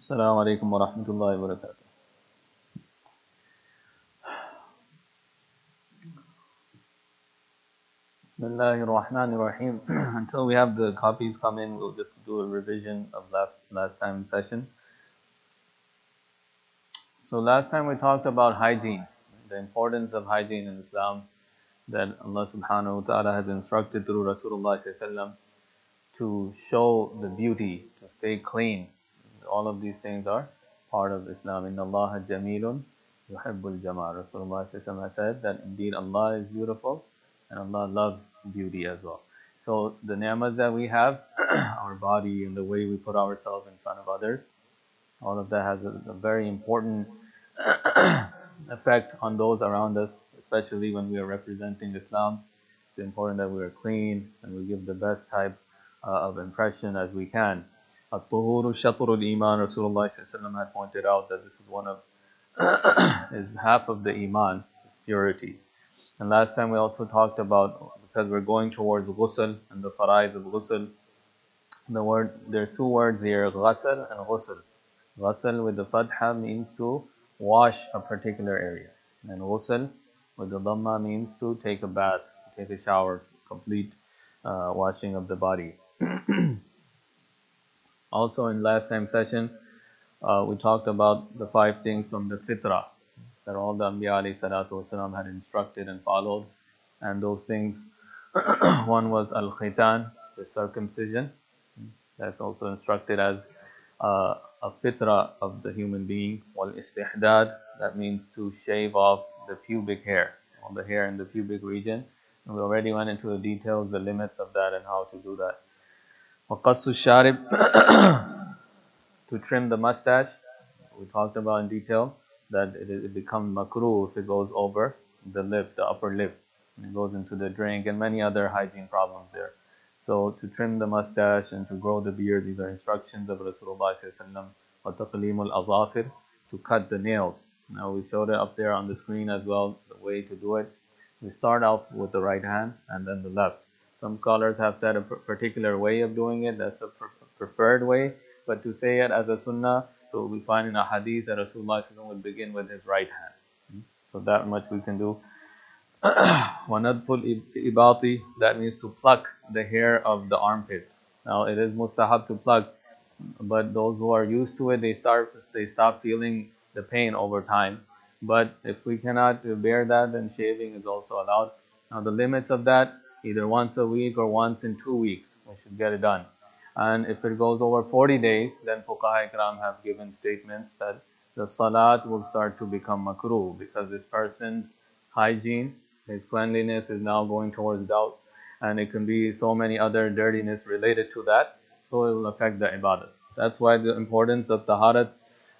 Assalamu alaikum wa rahmatullahi wa barakatuh. Bismillahir Rahmanir Rahim. Until we have the copies come in, we'll just do a revision of last time's session. So last time we talked about hygiene, the importance of hygiene in Islam, that Allah subhanahu wa ta'ala has instructed through Rasulullah sallallahu alaihi wasallam to show the beauty, to stay clean. All of these things are part of Islam. Inna Allah jamilun yuhibbul jamal. Rasulullah sallallahu alaihi wasallam has said that indeed Allah is beautiful and Allah loves beauty as well. So the ni'mas that we have, our body and the way we put ourselves in front of others, all of that has a very important effect on those around us, especially when we are representing Islam. It's important that we are clean and we give the best type of impression as we can. At-tuhuru shatrul iman. Rasulullah had pointed out that this is one of is half of the iman, is purity. And last time we also talked about, because we're going towards ghusl and the faraids of ghusl, there's two words here, ghasl and ghusl. Ghasl with the fatha means to wash a particular area, and ghusl with the dhamma means to take a bath, take a shower, complete washing of the body. Also in last time session, we talked about the 5 things from the fitrah that all the Anbiya alayhi salatu wasalam had instructed and followed. And those things, one was al-khitan, the circumcision. That's also instructed as a fitrah of the human being. Wal-istihdad, that means to shave off the pubic hair, all the hair in the pubic region. And we already went into the details, the limits of that and how to do that. Waqassu sharib, to trim the mustache. We talked about in detail that it becomes makruh if it goes over the lip, the upper lip. And it goes into the drink and many other hygiene problems there. So to trim the mustache and to grow the beard, these are instructions of Rasulullah sallallahu wa taqlimul azafir, to cut the nails. Now we showed it up there on the screen as well, the way to do it. We start out with the right hand and then the left. Some scholars have said a particular way of doing it, that's a preferred way, but to say it as a sunnah, so we find in a hadith that Rasulullah would begin with his right hand. So that much we can do. Wanadful ibati, that means to pluck the hair of the armpits. Now it is mustahab to pluck, but those who are used to it, they stop feeling the pain over time. But if we cannot bear that, then shaving is also allowed. Now the limits of that, either once a week or once in 2 weeks, we should get it done. And if it goes over 40 days, then Fuqaha Ikram have given statements that the salat will start to become makruh, because this person's hygiene, his cleanliness is now going towards doubt, and it can be so many other dirtiness related to that, so it will affect the ibadah. That's why the importance of taharat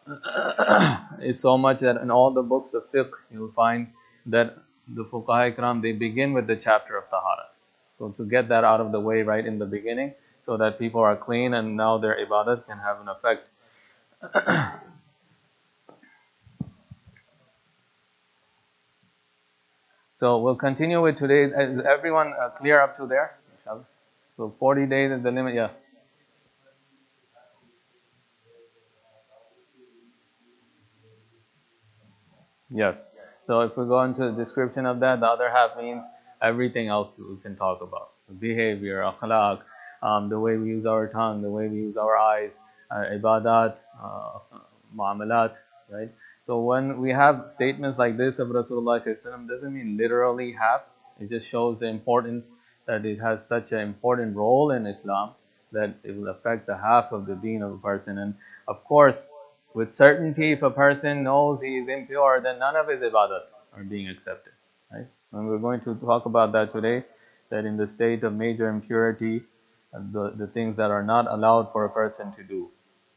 is so much that in all the books of fiqh, you'll find that the Fuqaha Ikram, they begin with the chapter of taharat. So to get that out of the way right in the beginning, so that people are clean and now their ibadat can have an effect. So we'll continue with today. Is everyone clear up to there? So 40 days is the limit, yeah. Yes. So if we go into the description of that, the other half means everything else we can talk about. Behavior, akhlaq, the way we use our tongue, the way we use our eyes, ibadat, muamalat, right? So when we have statements like this of Rasulullah doesn't mean literally half. It just shows the importance that it has such an important role in Islam that it will affect the half of the deen of a person. And of course, with certainty, if a person knows he is impure, then none of his ibadat are being accepted. Right? And we're going to talk about that today, that in the state of major impurity, the things that are not allowed for a person to do.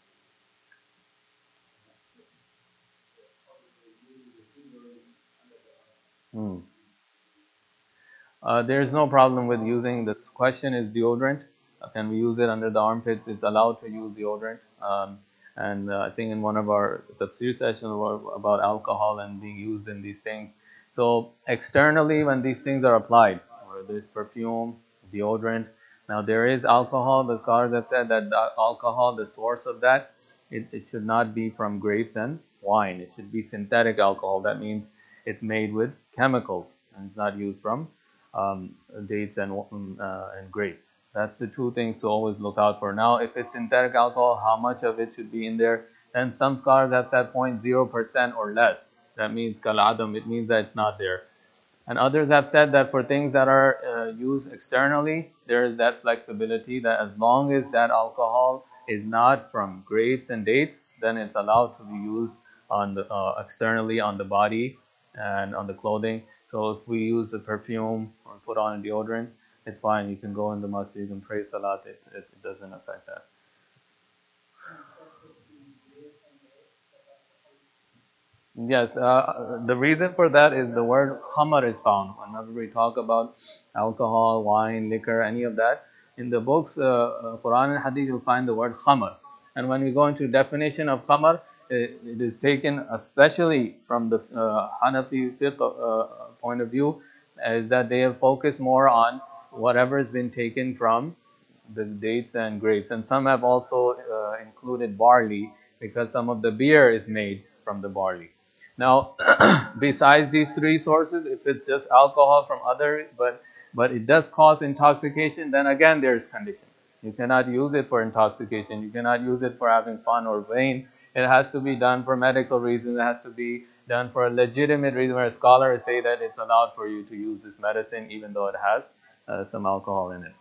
There is no problem with using, this question is deodorant. Can we use it under the armpits? It's allowed to use deodorant. And I think in one of our tafsir sessions about alcohol and being used in these things. So externally, when these things are applied, or there's perfume, deodorant, now there is alcohol. The scholars have said that the alcohol, the source of that, it should not be from grapes and wine. It should be synthetic alcohol. That means it's made with chemicals and it's not used from dates and grapes. That's the two things to always look out for. Now, if it's synthetic alcohol, how much of it should be in there? And some scholars have said 0.0% or less. That means kaladam. It means that it's not there. And others have said that for things that are used externally, there is that flexibility that as long as that alcohol is not from grapes and dates, then it's allowed to be used on the externally on the body and on the clothing. So if we use the perfume or put on a deodorant, it's fine. You can go in the masjid, you can pray salat. It doesn't affect that. Yes, the reason for that is the word khamar is found. Whenever we talk about alcohol, wine, liquor, any of that, in the books, Quran and Hadith, you'll find the word khamar. And when we go into definition of khamar, it is taken especially from the Hanafi fiqh point of view, is that they have focused more on whatever has been taken from the dates and grapes. And some have also included barley because some of the beer is made from the barley. Now, besides these three sources, if it's just alcohol from other, but it does cause intoxication, then again there's conditions. You cannot use it for intoxication. You cannot use it for having fun or vain. It has to be done for medical reasons. It has to be done for a legitimate reason, where scholars say that it's allowed for you to use this medicine even though it has some alcohol in it.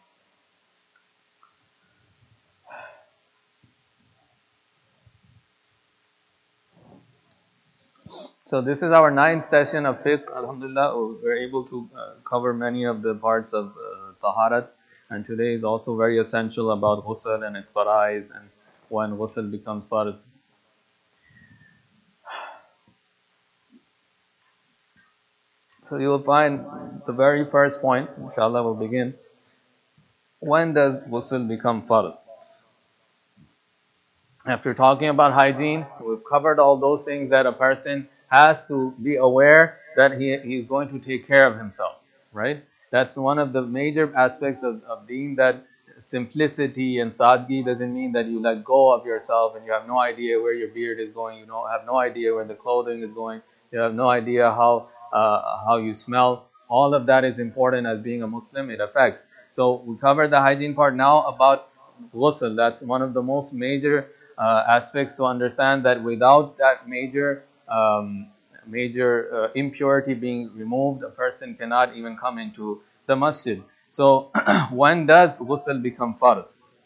So this is our ninth session of fiqh. Alhamdulillah, we're able to cover many of the parts of taharat. And today is also very essential about ghusl and its faraiz and when ghusl becomes farz. So you will find the very first point, inshallah we'll begin. When does ghusl become farz? After talking about hygiene, we've covered all those things that a person has to be aware that he's going to take care of himself, right? That's one of the major aspects of being that simplicity and sadgi doesn't mean that you let go of yourself and you have no idea where your beard is going, you have no idea where the clothing is going, you have no idea how you smell. All of that is important as being a Muslim, it affects. So we covered the hygiene part. Now about ghusl, that's one of the most major aspects to understand, that without that major impurity being removed, a person cannot even come into the masjid. So when does ghusl become farz?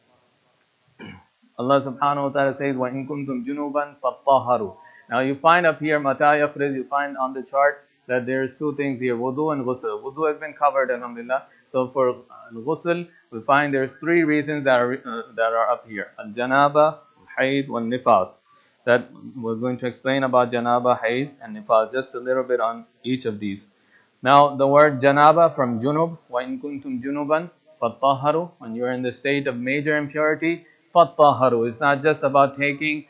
Allah subhanahu wa ta'ala says, وَإِن كُنْتُمْ جُنُوبًا فَطَّهَّرُوا. Now you find up here, Mata Yafriz, you find on the chart that there's two things here, wudu and ghusl. Wudu has been covered, alhamdulillah. So for ghusl, we find there's three reasons that are up here. Al-janaba, al-hayd, wal-nifas. That we're going to explain about janaba, hayd, and nifas, just a little bit on each of these. Now the word janaba from junub, وَإِن كُنْتُمْ جُنُوبًا فَطَّهَّرُوا. When you're in the state of major impurity, فَطَّهَّرُوا. It's not just about taking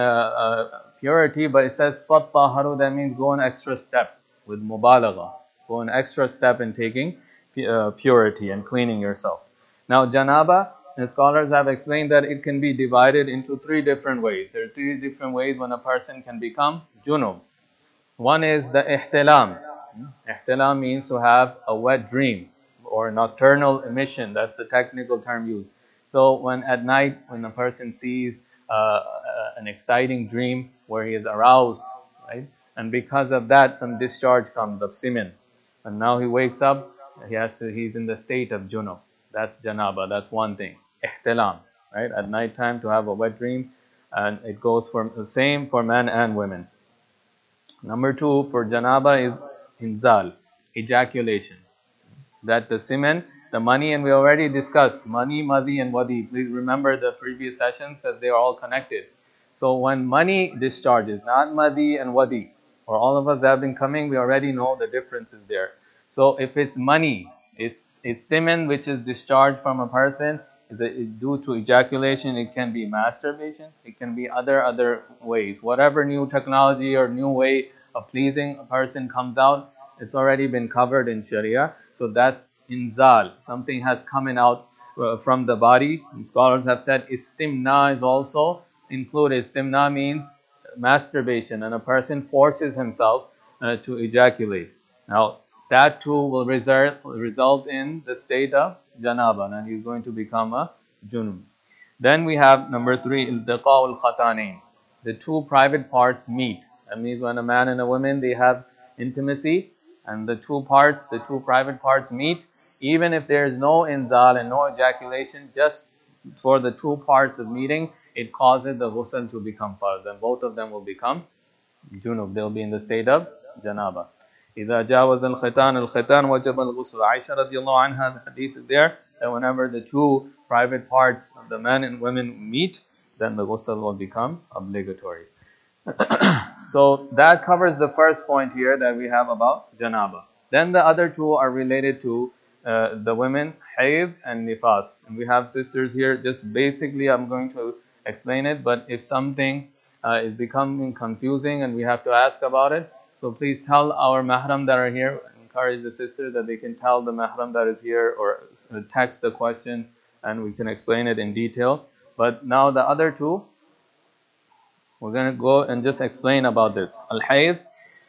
purity, but it says فَطَّهَّرُوا. That means go an extra step with mubalagha. Go an extra step in taking purity and cleaning yourself. Now janaba, the scholars have explained that it can be divided into three different ways. There are three different ways when a person can become junub. One is the ihtilam. Ihtilam means to have a wet dream or nocturnal emission. That's the technical term used. So when at night, when a person sees an exciting dream where he is aroused, right, and because of that some discharge comes of semen, and now he wakes up, he's in the state of junub. That's janaba. That's one thing. Ihtilam, right? At night time to have a wet dream, and it goes for the same for men and women. Number two for janaba is inzal, ejaculation. That the semen, the mani, and we already discussed mani, madi, and wadi. Please remember the previous sessions because they are all connected. So when mani discharges, not madi and wadi, for all of us that have been coming, we already know the differences there. So if it's mani, it's semen which is discharged from a person, due to ejaculation. It can be masturbation, it can be other ways. Whatever new technology or new way of pleasing a person comes out, it's already been covered in Sharia. So that's inzal, something has coming out from the body. And scholars have said istimna is also include istimna means masturbation, and a person forces himself to ejaculate. Now, that too will result in the state of janaba, and he's going to become a junub. Then we have number 3, iltiqa al-khatanain. The two private parts meet. That means when a man and a woman, they have intimacy, and the two private parts meet, even if there is no inzal and no ejaculation, just for the two parts of meeting, it causes the ghusl to become fard. Then both of them will become junub. They'll be in the state of janaba. إذا جاوز الختان وجب الغسل. Aisha radiallahu anha's hadith is there that whenever the two private parts of the men and women meet, then the ghusl will become obligatory. So that covers the first point here that we have about janaba. Then the other two are related to the women, hayd and nifas. And we have sisters here. Just basically, I'm going to explain it, but if something is becoming confusing and we have to ask about it, so please tell our mahram that are here, encourage the sisters that they can tell the mahram that is here or text the question and we can explain it in detail. But now the other two, we're going to go and just explain about this. Al-Hayd.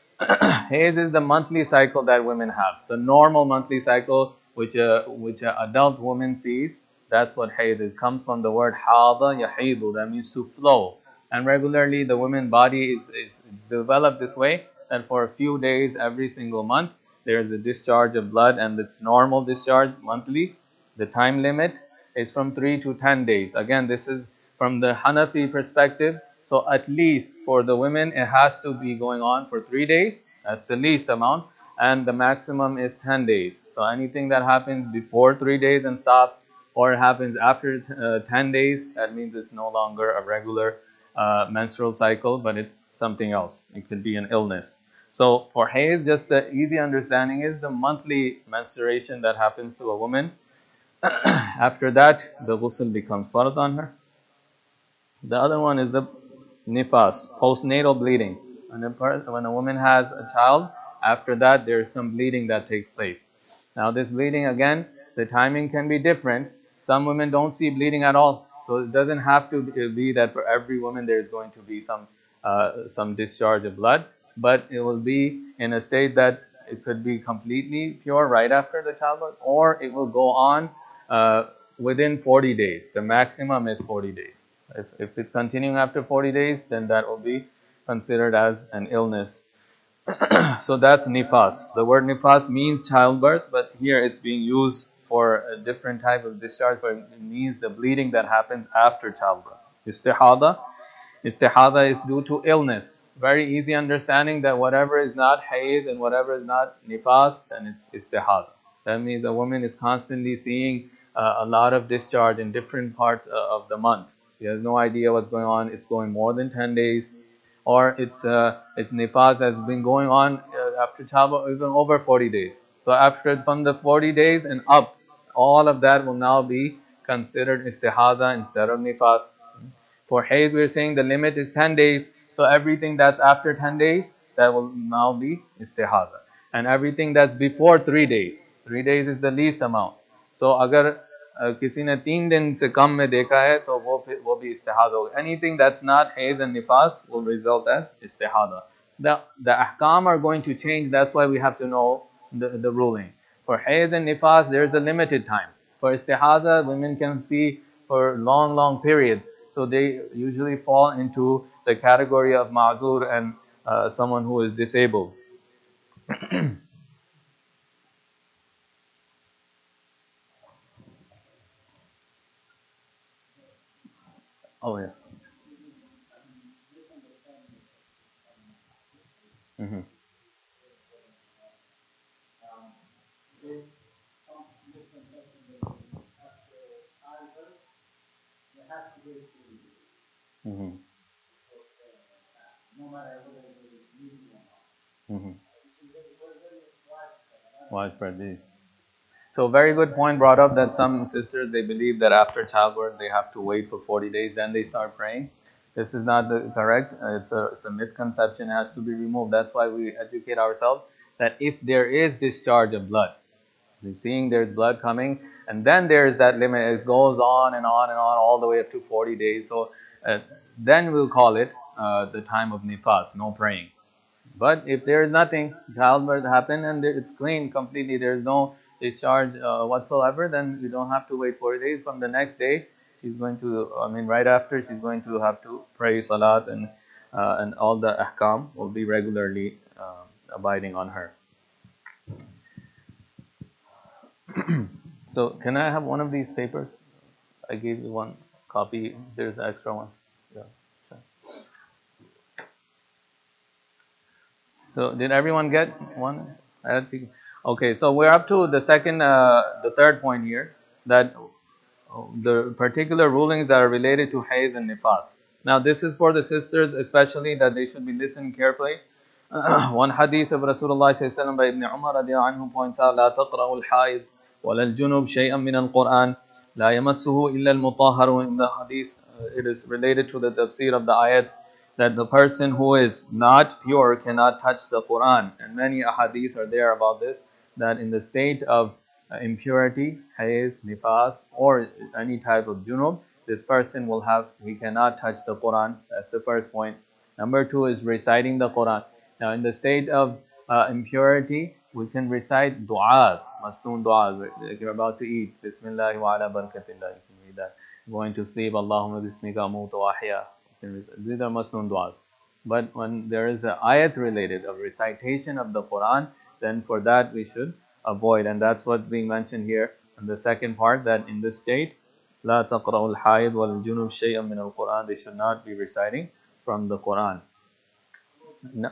Hayd is the monthly cycle that women have. The normal monthly cycle which a adult woman sees, that's what Hayd is. Comes from the word hada yahidu, that means to flow. And regularly the woman's body is developed this way that for a few days every single month there is a discharge of blood, and it's normal discharge monthly. The time limit is from 3 to 10 days. Again, this is from the Hanafi perspective. So at least for the women, it has to be going on for 3 days. That's the least amount. And the maximum is 10 days. So anything that happens before 3 days and stops, or it happens after 10 days, that means it's no longer a regular menstrual cycle, but it's something else. It could be an illness. So for Hayd, just the easy understanding is the monthly menstruation that happens to a woman. After that, the ghusl becomes fard on her. The other one is the nifas, postnatal bleeding. When a woman has a child, after that there is some bleeding that takes place. Now this bleeding, again, the timing can be different. Some women don't see bleeding at all. So it doesn't have to be that for every woman there is going to be some discharge of blood. But it will be in a state that it could be completely pure right after the childbirth, or it will go on within 40 days. The maximum is 40 days. If it's continuing after 40 days, then that will be considered as an illness. So that's nifas. The word nifas means childbirth, but here it's being used for a different type of discharge, where it means the bleeding that happens after childbirth. Istihada is due to illness. Very easy understanding that whatever is not hayd and whatever is not nifas, then it's istihada. That means a woman is constantly seeing a lot of discharge in different parts of the month. She has no idea what's going on. It's going more than 10 days. Or it's nifas has been going on after childbirth even over 40 days. So from the 40 days and up, all of that will now be considered istihada instead of nifas. For hayd, we're saying the limit is 10 days. So everything that's after 10 days, that will now be istihada. And everything that's before 3 days. 3 days is the least amount. So अगर किसी ने 3 दिन से कम में देखा है तो वो भी istihada होगा. Anything that's not hayd and nifas will result as istihada. The ahkam are going to change. That's why we have to know the ruling. For hayd and nifas, there is a limited time. For istihada, women can see for long periods. So they usually fall into the category of ma'zur and someone who is disabled. Oh yeah. Mm-hmm. Mm-hmm. Mm-hmm. Widespread. So very good point brought up that some sisters, they believe that after childbirth they have to wait for 40 days, then they start praying. This is not correct. It's a misconception. It has to be removed. That's why we educate ourselves that if there is discharge of blood, we're seeing there's blood coming, and then there is that limit. It goes on and on and on all the way up to 40 days. So then we'll call it the time of nifas, no praying. But if there is nothing, childbirth happened and it's clean completely, there is no discharge whatsoever, then you don't have to wait 40 days. From the next day, she's going to, right after, she's going to have to pray salat, and all the ahkam will be regularly abiding on her. So, can I have one of these papers? I gave you one copy. There's an extra one. Yeah. Sure. So, did everyone get one? Okay, so we're up to the third point here, that the particular rulings that are related to Hayz and Nifas. Now, this is for the sisters, especially, that they should be listening carefully. One hadith of Rasulullah ﷺ by Ibn Umar radiallahu anhu points out, لا تقرأوا الحائض ولا الجنوب شيئا من القرآن لا يمسه إلا المطهر. In the hadith, it is related to the tafsir of the ayat that the person who is not pure cannot touch the Quran. And many ahadith are there about this, that in the state of impurity, hayz, nifas, or any type of junub, this person he cannot touch the Quran. That's the first point. Number two is reciting the Quran. Now, in the state of impurity, we can recite du'as, masnoon du'as, like you're about to eat. Bismillah wa ala barakatillah. You can read that. Going to sleep, Allahumma bismika amutu wa ahya. These are masnoon du'as. But when there is an ayat related of recitation of the Quran, then for that we should avoid. And that's what's being mentioned here in the second part, that in this state, لا تقرأوا الحائض والجنوب شيئا من القرآن, they should not be reciting from the Quran. No.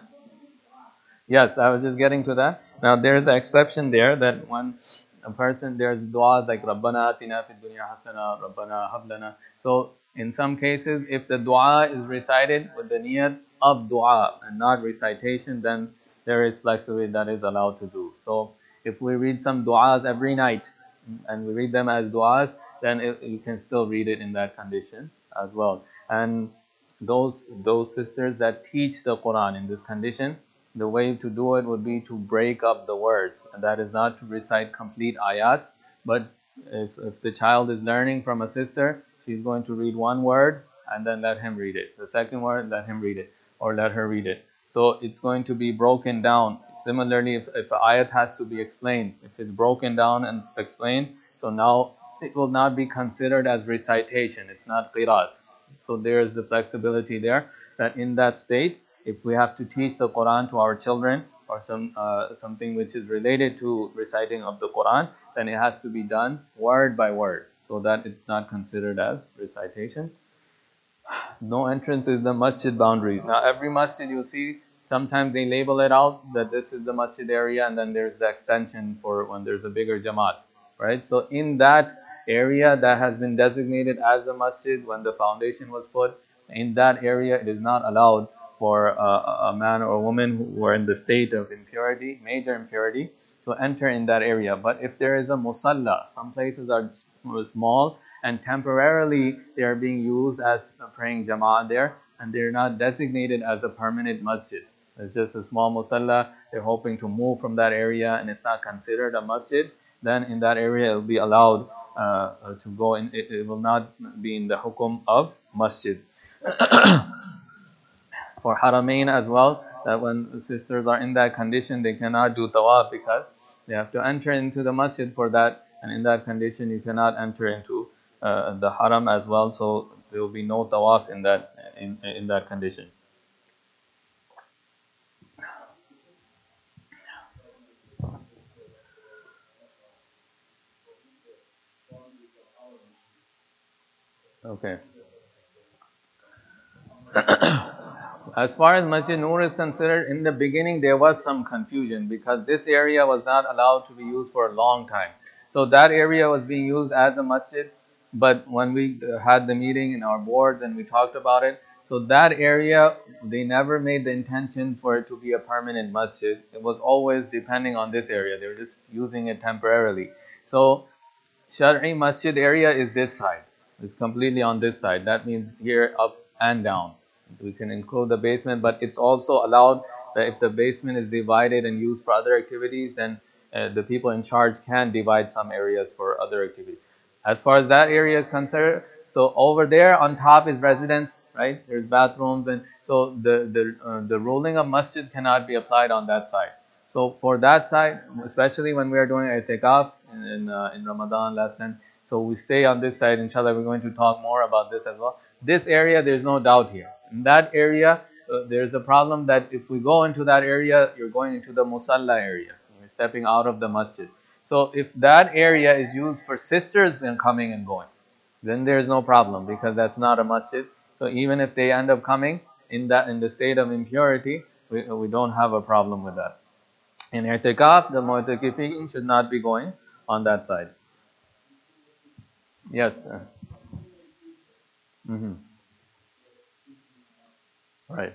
Yes, I was just getting to that. Now there's an exception there, that when a person, there's du'as like Rabbana atina fid dunya hasana, Rabbana hab lana. So in some cases, if the du'a is recited with the niyat of du'a and not recitation, then there is flexibility that is allowed to do. So if we read some du'as every night and we read them as du'as, then you can still read it in that condition as well. And those sisters that teach the Quran in this condition, the way to do it would be to break up the words. And that is not to recite complete ayats, but if the child is learning from a sister, she's going to read one word and then let him read it. The second word, let him read it, or let her read it. So it's going to be broken down. Similarly, if an ayat has to be explained, if it's broken down and it's explained, so now it will not be considered as recitation. It's not qiraat. So there is the flexibility there, that in that state, if we have to teach the Quran to our children, or something which is related to reciting of the Quran, then it has to be done word by word, so that it's not considered as recitation. No entrance is the masjid boundaries. Now every masjid you see, sometimes they label it out that this is the masjid area, and then there's the extension for when there's a bigger jamaat, right? So in that area that has been designated as the masjid when the foundation was put, in that area it is not allowed for a man or a woman who are in the state of impurity, major impurity, to enter in that area. But if there is a musalla, some places are small and temporarily they are being used as a praying jama'ah there, and they're not designated as a permanent masjid. It's just a small musalla. They're hoping to move from that area and it's not considered a masjid. Then in that area it will be allowed to go in. It will not be in the hukum of masjid. For Haramain as well, that when the sisters are in that condition, they cannot do tawaf because they have to enter into the masjid for that, and in that condition you cannot enter into the haram as well. So there will be no tawaf in that condition. Okay. As far as Masjid Noor is considered, in the beginning there was some confusion because this area was not allowed to be used for a long time. So that area was being used as a masjid, but when we had the meeting in our boards and we talked about it, so that area, they never made the intention for it to be a permanent masjid. It was always depending on this area. They were just using it temporarily. So Shar'i Masjid area is this side. It's completely on this side. That means here, up and down. We can include the basement, but it's also allowed that if the basement is divided and used for other activities, then the people in charge can divide some areas for other activities. As far as that area is concerned, so over there on top is residence, right? There's bathrooms, and so the ruling of masjid cannot be applied on that side. So for that side, especially when we are doing i'tikaf in Ramadan last time, so we stay on this side. Inshallah, we're going to talk more about this as well. This area, there's no doubt here. In that area, there's a problem that if we go into that area, you're going into the musalla area. You're stepping out of the masjid. So if that area is used for sisters and coming and going, then there's no problem because that's not a masjid. So even if they end up coming in the state of impurity, we don't have a problem with that. In i'tikaf, the mu'takifin should not be going on that side. Yes. Mm-hmm. Right.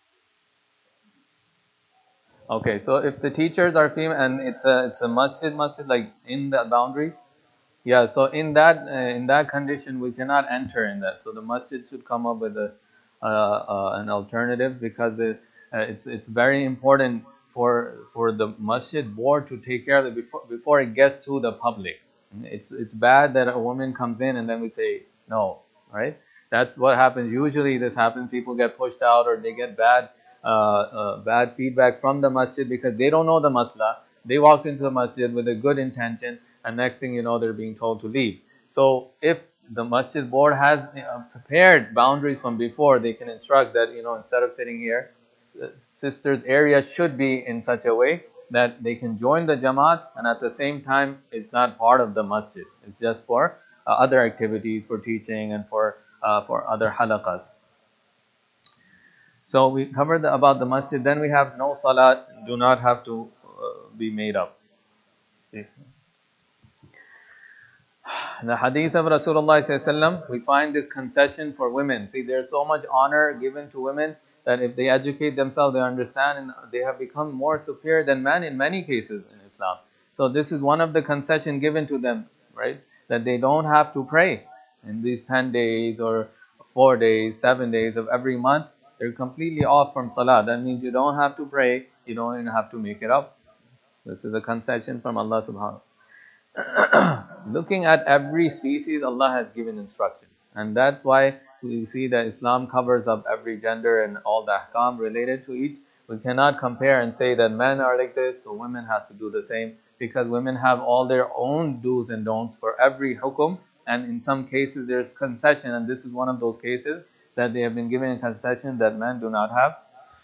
Okay. So if the teachers are female and it's a masjid like in the boundaries, yeah. So in that condition, we cannot enter in that. So the masjid should come up with a an alternative because it's very important for the masjid board to take care of it before it gets to the public. It's bad that a woman comes in and then we say no, right? That's what happens. Usually this happens. People get pushed out or they get bad feedback from the masjid because they don't know the masla. They walked into the masjid with a good intention, and next thing you know, they're being told to leave. So if the masjid board has prepared boundaries from before, they can instruct that instead of sitting here, sisters area should be in such a way that they can join the jamaat, and at the same time it's not part of the masjid. It's just for other activities, for teaching and for other halaqas. So we covered about the masjid. Then we have no salat, do not have to be made up. The hadith of Rasulullah, we find this concession for women. See, there's so much honor given to women that if they educate themselves, they understand, and they have become more superior than men in many cases in Islam. So this is one of the concession given to them, right? That they don't have to pray in these 10 days or 4 days, 7 days of every month. They're completely off from salah. That means you don't have to pray. You don't even have to make it up. This is a concession from Allah subhanahu. Looking at every species, Allah has given instructions. And that's why we see that Islam covers up every gender and all the ahkam related to each. We cannot compare and say that men are like this, so women have to do the same, because women have all their own do's and don'ts for every hukum. And in some cases there's concession, and this is one of those cases that they have been given a concession that men do not have.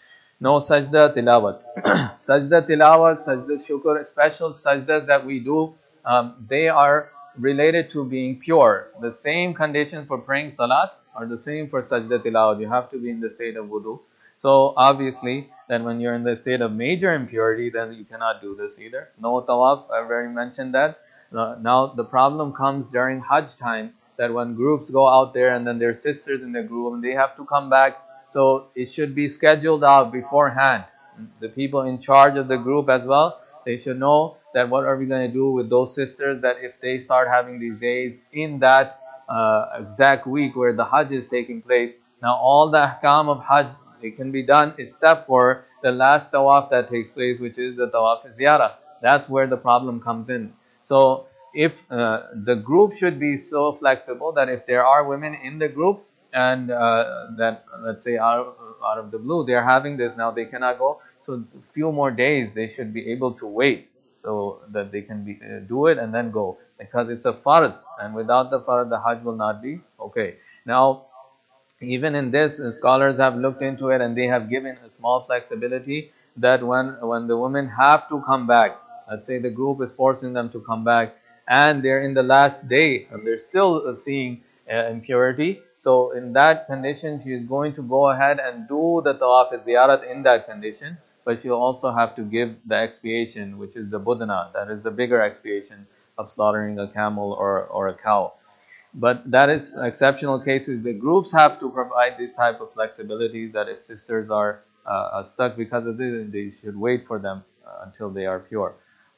No sajda tilawat. Sajda tilawat, sajda shukr, special sajdas that we do, they are related to being pure. The same conditions for praying salat are the same for sajda tilawat. You have to be in the state of wudu. So obviously, then when you're in the state of major impurity, then you cannot do this either. No tawaf, I've already mentioned that. Now the problem comes during Hajj time, that when groups go out there and then their sisters in the group and they have to come back. So it should be scheduled out beforehand. The people in charge of the group as well, they should know that what are we going to do with those sisters, that if they start having these days in that exact week where the Hajj is taking place. Now all the ahkam of Hajj, they can be done except for the last tawaf that takes place, which is the tawaf ziyarah. That's where the problem comes in. So if the group should be so flexible that if there are women in the group and that, let's say out of the blue they're having this, now they cannot go, so a few more days they should be able to wait so that they can do it and then go, because it's a farz, and without the farz the Hajj will not be okay. Now even in this, scholars have looked into it and they have given a small flexibility that when the women have to come back, let's say the group is forcing them to come back and they're in the last day and they're still seeing impurity, so in that condition she is going to go ahead and do the tawaf ziyarat in that condition, but she'll also have to give the expiation, which is the budna, that is the bigger expiation of slaughtering a camel or a cow. But that is exceptional cases. The groups have to provide this type of flexibilities, that if sisters are stuck because of this, they should wait for them until they are pure.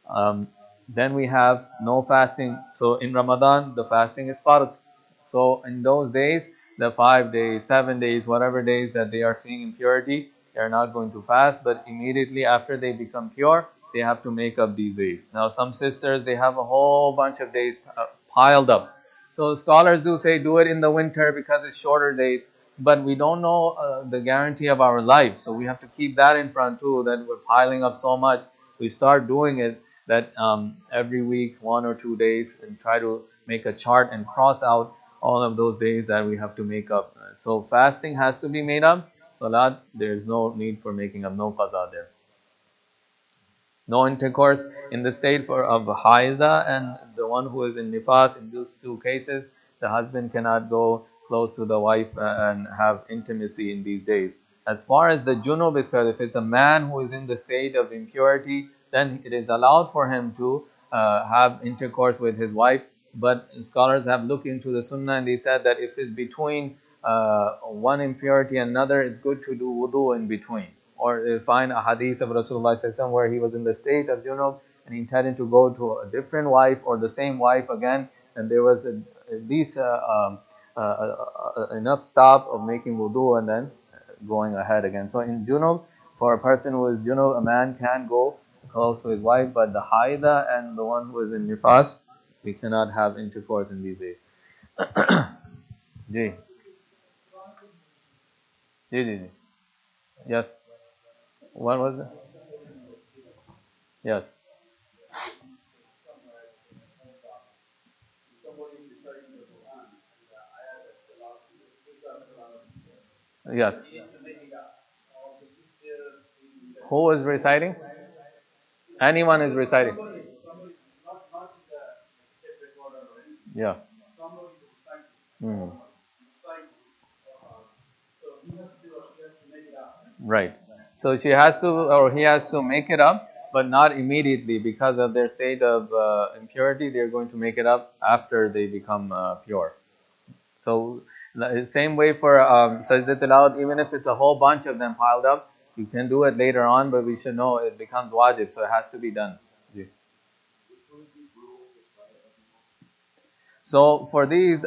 Then we have no fasting. So in Ramadan, the fasting is farz. So in those days, the 5 days, 7 days, whatever days that they are seeing impurity, they are not going to fast. But immediately after they become pure, they have to make up these days. Now some sisters, they have a whole bunch of days piled up. So scholars do say do it in the winter because it's shorter days. but we don't know the guarantee of our life. So we have to keep that in front too, that we're piling up so much. We start doing it that every week, 1 or 2 days, and try to make a chart and cross out all of those days that we have to make up. So fasting has to be made up. Salat, there's no need for making up, no qaza there. No intercourse in the state of Haiza, and the one who is in Nifas. In those two cases, the husband cannot go close to the wife and have intimacy in these days. As far as the Junub is concerned, if it's a man who is in the state of impurity, then it is allowed for him to have intercourse with his wife. But scholars have looked into the Sunnah and they said that if it's between one impurity and another, it's good to do wudu in between. Or they find a hadith of Rasulullah where he was in the state of junub and he intended to go to a different wife or the same wife again, and there was at least enough stop of making wudu and then going ahead again. So in junub, for a person who is junub, a man can go close to his wife, but the haida and the one who is in nifas, we cannot have intercourse in these days. Ji. Ji. Yes. What was it? Yes. Yes. Who is reciting? Anyone is reciting. Yeah. Mm. Right. So she has to, or he has to make it up, but not immediately because of their state of impurity. They're going to make it up after they become pure. So the same way for sajda tilawat, even if it's a whole bunch of them piled up, you can do it later on, but we should know it becomes wajib, so it has to be done. So for these,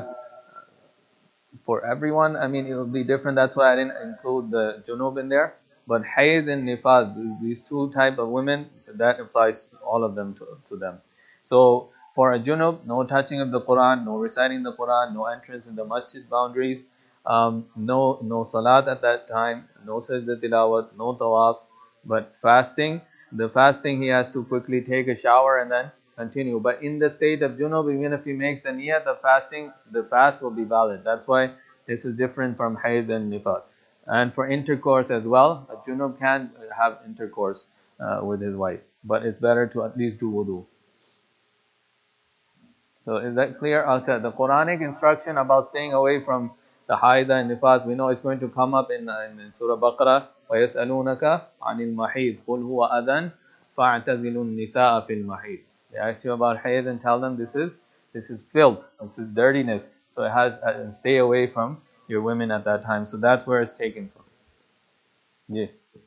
for everyone, I mean, it will be different. That's why I didn't include the junub in there. But hayz and nifas, these two type of women, that applies all of them to them. So for a junub, no touching of the Quran, no reciting the Quran, no entrance in the masjid boundaries, no salat at that time, no sajda tilawat, no tawaf, but fasting. The fasting, he has to quickly take a shower and then continue. But in the state of junub, even if he makes the niyat of fasting, the fast will be valid. That's why this is different from hayz and nifas. And for intercourse as well, a junub can have intercourse with his wife, but it's better to at least do wudu. So is that clear? The Quranic instruction about staying away from the haida and nifas, we know it's going to come up in Surah Baqarah. وَيَسْأَلُونَكَ عَنِ الْمَحِيضِ قُلْ هُوَ أَذًى فَاعْتَزِلُوا النِّسَاءَ فِي الْمَحِيضِ. They ask you about haid and tell them this is filth, this is dirtiness. So it has stay away from your women at that time. So that's where it's taken from. Yeah.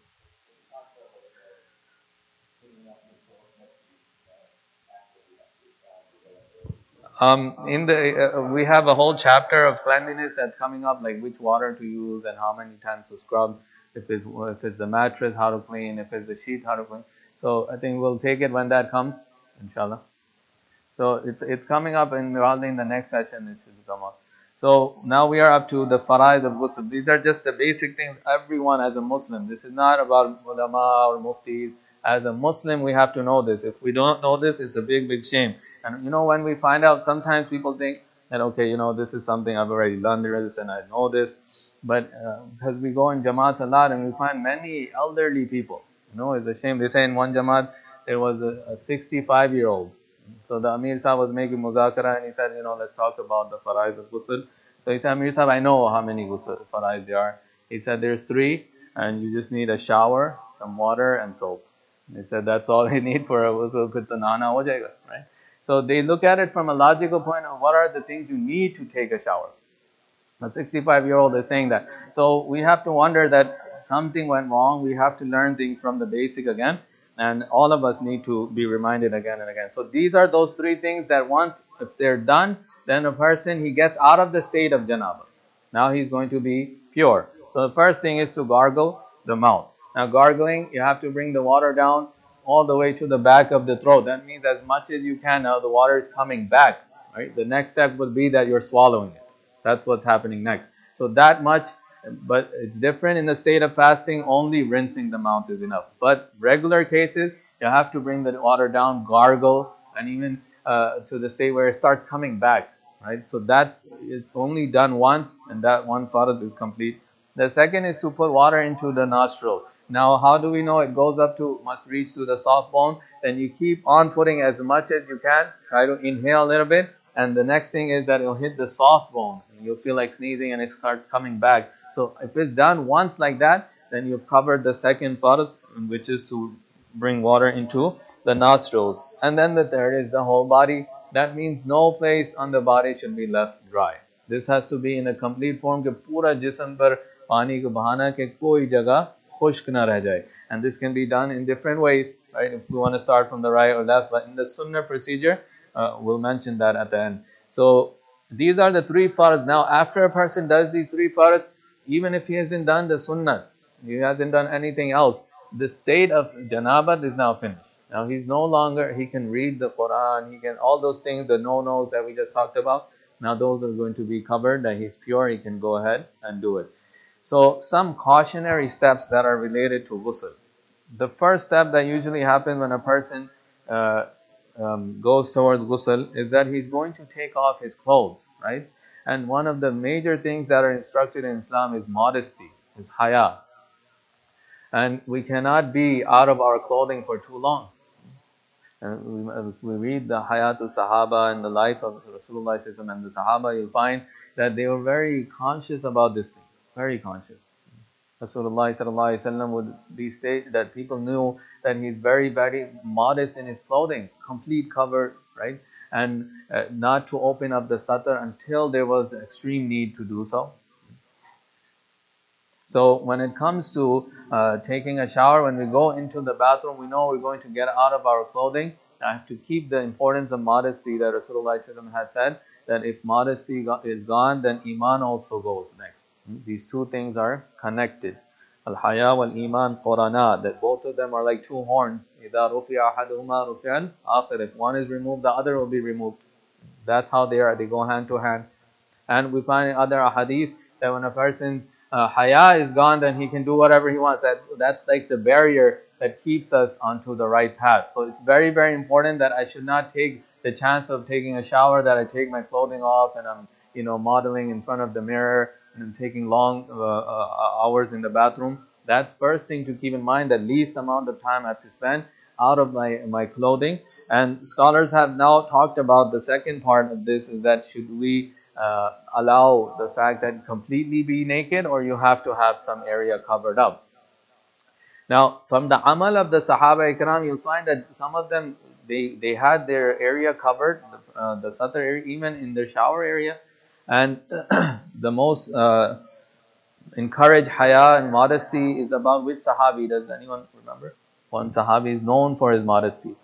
We have a whole chapter of cleanliness that's coming up, like which water to use and how many times to scrub. If it's the mattress, how to clean. If it's the sheet, how to clean. So I think we'll take it when that comes, inshallah. So it's coming up in probably in the next session. It should come up. So now we are up to the faraiz of ghusl. These are just the basic things everyone as a Muslim. This is not about ulama or muftis. As a Muslim, we have to know this. If we don't know this, it's a big shame. And when we find out, sometimes people think that, okay, this is something I've already learned this and I know this. But because we go in Jamaat a lot and we find many elderly people, it's a shame. They say in one Jamaat, there was a 65-year-old. So the Amir Sahib was making muzakara and he said, let's talk about the faraiz of ghusl. So he said, Amir Sahib, I know how many ghusl faraiz there are. He said, there's 3 and you just need a shower, some water and soap. He said, that's all you need for a ghusl, phir to nahana ho jayega, right? So they look at it from a logical point of what are the things you need to take a shower. A 65-year-old is saying that. So we have to wonder that something went wrong. We have to learn things from the basic again. And all of us need to be reminded again and again. So these are those 3 things that once, if they're done, then a person, he gets out of the state of janaba. Now he's going to be pure. So the first thing is to gargle the mouth. Now gargling, you have to bring the water down all the way to the back of the throat. That means as much as you can now, the water is coming back. Right? The next step would be that you're swallowing it. That's what's happening next. So that much, but it's different in the state of fasting, only rinsing the mouth is enough. But regular cases, you have to bring the water down, gargle, and even to the state where it starts coming back, right? So it's only done once, and that one farz is complete. The second is to put water into the nostril. Now, how do we know it goes up to, must reach to the soft bone? Then you keep on putting as much as you can. Try to inhale a little bit. And the next thing is that it'll hit the soft bone. You'll feel like sneezing and it starts coming back. So if it's done once like that, then you've covered the second farz, which is to bring water into the nostrils. And then the third is the whole body. That means no place on the body should be left dry. This has to be in a complete form कि पूरा जिस्म पर पानी को बहाना कि कोई जगह खुश्क ना रह जाए. And this can be done in different ways, right? If we want to start from the right or left, but in the sunnah procedure, we'll mention that at the end. So these are the three farz. Now, after a person does these three farz, even if he hasn't done the sunnahs, he hasn't done anything else, the state of janabat is now finished. Now he's no longer, he can read the Quran, he can, all those things, the no-nos that we just talked about, now those are going to be covered, that he's pure, he can go ahead and do it. So some cautionary steps that are related to ghusl. The first step that usually happens when a person goes towards ghusl is that he's going to take off his clothes, right? And one of the major things that are instructed in Islam is modesty, is haya. And we cannot be out of our clothing for too long. And we read the Hayatul Sahaba and the life of Rasulullah and the Sahaba, you'll find that they were very conscious about this thing, very conscious. Rasulullah would be stated that people knew that he's very, very modest in his clothing, complete cover, right? And not to open up the satar until there was extreme need to do so. So when it comes to taking a shower, when we go into the bathroom, we know we're going to get out of our clothing. I have to keep the importance of modesty that Rasulullah has said, that if modesty is gone, then iman also goes next. These two things are connected. Al-haya wal-iman qurana, that both of them are like two horns. إِذَا رُفِعَ أَحَدُهُمَا رُفِعَ الْآخَرُ. If one is removed, the other will be removed. That's how they are. They go hand to hand. And we find in other ahadith that when a person's haya is gone, then he can do whatever he wants. That's like the barrier that keeps us onto the right path. So it's very, very important that I should not take the chance of taking a shower, that I take my clothing off and I'm, modeling in front of the mirror and I'm taking long hours in the bathroom. That's first thing to keep in mind, the least amount of time I have to spend out of my clothing. And scholars have now talked about the second part of this, is that should we allow the fact that completely be naked, or you have to have some area covered up. Now, from the amal of the Sahaba Ikram, you'll find that some of them, they had their area covered, the satar area, even in their shower area. And the most encouraged haya and modesty is about which Sahabi? Does anyone remember? One Sahabi is known for his modesty.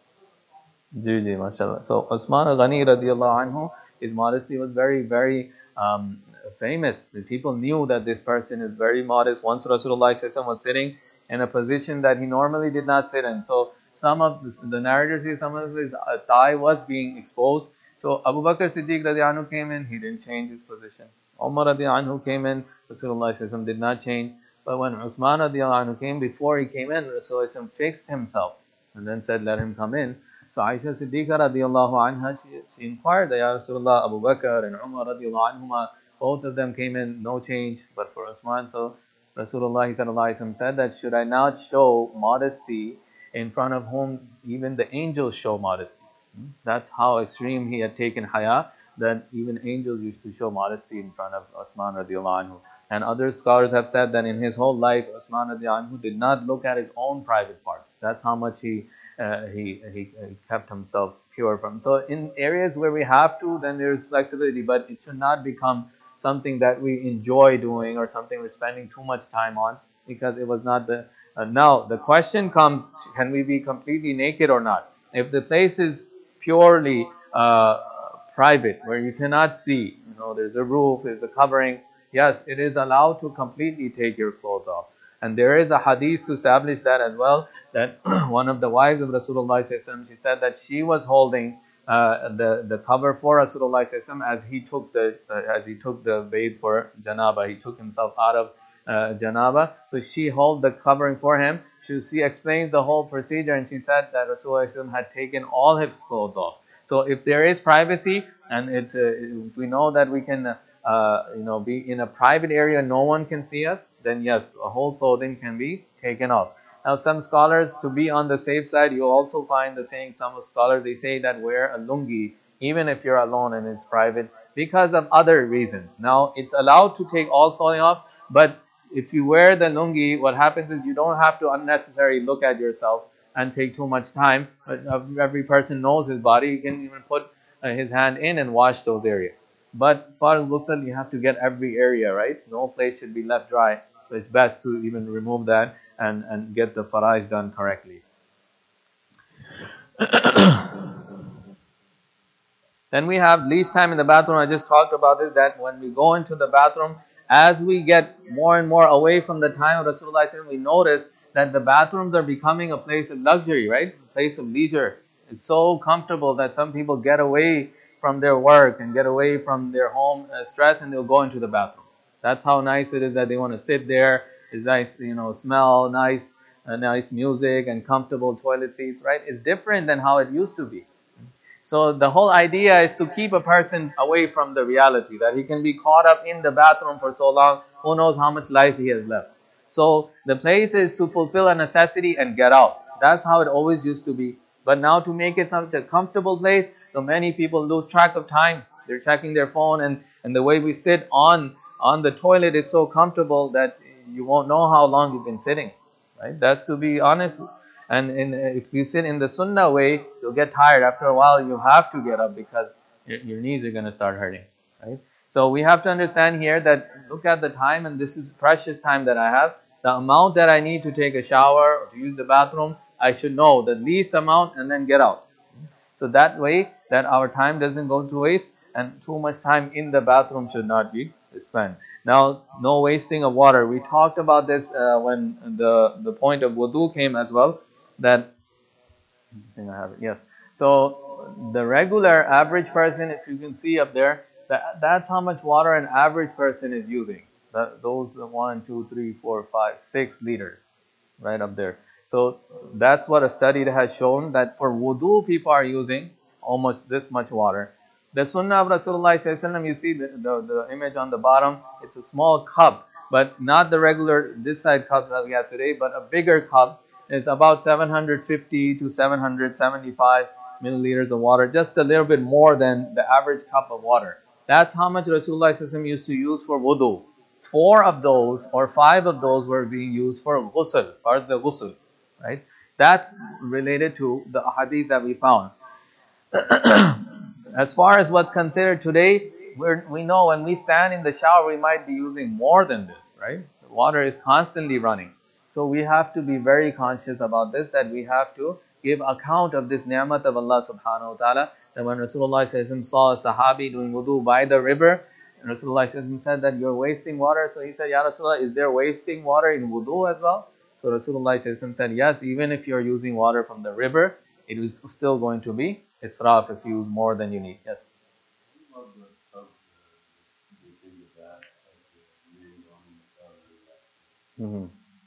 Ji, mashallah. So Usman al-Ghani radiallahu anhu, his modesty was very, very famous. The people knew that this person is very modest. Once Rasulullah was sitting in a position that he normally did not sit in. So some of the narrators say some of his thigh was being exposed. So Abu Bakr Siddiq radiallahu anhu came in, he didn't change his position. Umar radiallahu anhu came in, Rasulullah did not change. But when Uthman radiallahu anhu came, before he came in, Rasulullah fixed himself and then said, let him come in. So Aisha Siddiqa radiallahu anha, she inquired that, Ya Rasulullah, Abu Bakr and Umar radiallahu anhuma, both of them came in, no change, but for Uthman. So Rasulullah said that, should I not show modesty in front of whom even the angels show modesty? That's how extreme he had taken haya, that even angels used to show modesty in front of Uthman radiallahu anhu. And other scholars have said that in his whole life, Uthman radiallahu anhu did not look at his own private parts. That's how much he kept himself pure from. So in areas where we have to, then there's flexibility, but it should not become something that we enjoy doing or something we're spending too much time on, because it was not the... now, the question comes, can we be completely naked or not? If the place is purely private, where you cannot see, there's a roof, there's a covering, yes, it is allowed to completely take your clothes off. And there is a hadith to establish that as well, that one of the wives of Rasulullah, she said that she was holding the cover for Rasulullah as he took the bath for janaba. He took himself out of janaba. So she held the covering for him. She explains the whole procedure, and she said that Rasulullah had taken all his clothes off. So if there is privacy, and if we know that we can be in a private area, no one can see us, then yes, a whole clothing can be taken off. Now, some scholars, to be on the safe side, you also find the saying, some scholars, they say that wear a lungi, even if you're alone and it's private, because of other reasons. Now, it's allowed to take all clothing off, but if you wear the lungi, what happens is you don't have to unnecessarily look at yourself and take too much time. Every person knows his body. He can even put his hand in and wash those areas. But for ghusl, you have to get every area, right? No place should be left dry. So it's best to even remove that and get the farais done correctly. Then we have least time in the bathroom. I just talked about this, that when we go into the bathroom, as we get more and more away from the time of Rasulullah, we notice that the bathrooms are becoming a place of luxury, right? A place of leisure. It's so comfortable that some people get away from their work and get away from their home stress, and they'll go into the bathroom. That's how nice it is that they want to sit there. It's nice, smell, nice music and comfortable toilet seats, right? It's different than how it used to be. So the whole idea is to keep a person away from the reality, that he can be caught up in the bathroom for so long, who knows how much life he has left. So the place is to fulfill a necessity and get out. That's how it always used to be. But now to make it such a comfortable place, so many people lose track of time. They're checking their phone, and the way we sit on the toilet is so comfortable that you won't know how long you've been sitting. Right? That's to be honest. And if you sit in the sunnah way, you'll get tired. After a while, you have to get up because your knees are going to start hurting. Right? So we have to understand here that look at the time, and this is precious time that I have. The amount that I need to take a shower or to use the bathroom, I should know the least amount and then get out. So that way that our time doesn't go to waste, and too much time in the bathroom should not be spent. Now, no wasting of water. We talked about this when the point of wudu came as well. That I think I have it. Yes. So the regular average person, if you can see up there, that's how much water an average person is using. Those 1, 2, 3, 4, 5, 6 liters, right up there. So that's what a study has shown, that for wudu people are using almost this much water. The sunnah of Rasulullah, you see the image on the bottom, it's a small cup, but not the regular this side cup that we have today, but a bigger cup. It's about 750 to 775 milliliters of water, just a little bit more than the average cup of water. That's how much Rasulullah used to use for wudu. 4 of those or 5 of those were being used for ghusl, farz ghusl, right? That's related to the hadith that we found. As far as what's considered today, we know when we stand in the shower, we might be using more than this, right? The water is constantly running. So we have to be very conscious about this, that we have to give account of this ni'mat of Allah subhanahu wa ta'ala. That when Rasulullah saw a sahabi doing wudu by the river, and Rasulullah said that you're wasting water. So he said, Ya Rasulullah, is there wasting water in wudu as well? So Rasulullah said, yes, even if you're using water from the river, it is still going to be israf if you use more than you need. Yes. Mm-hmm.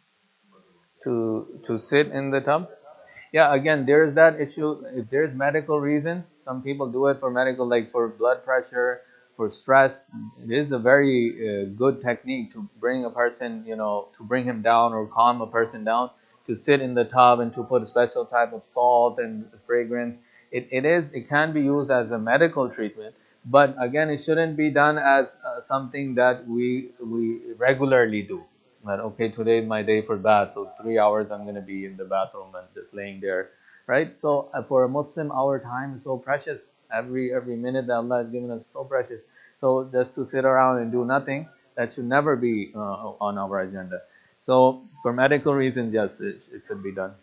To sit in the tub. Yeah, again, there's that issue. If there's medical reasons, some people do it for medical, like for blood pressure, for stress. It is a very good technique to bring a person, to bring him down or calm a person down, to sit in the tub and to put a special type of salt and fragrance. It can be used as a medical treatment, but again, it shouldn't be done as something that we regularly do. That okay, today is my day for bath, so 3 hours I'm going to be in the bathroom and just laying there, right? So for a Muslim, our time is so precious. Every minute that Allah has given us is so precious. So just to sit around and do nothing, that should never be on our agenda. So for medical reasons, yes, it could be done.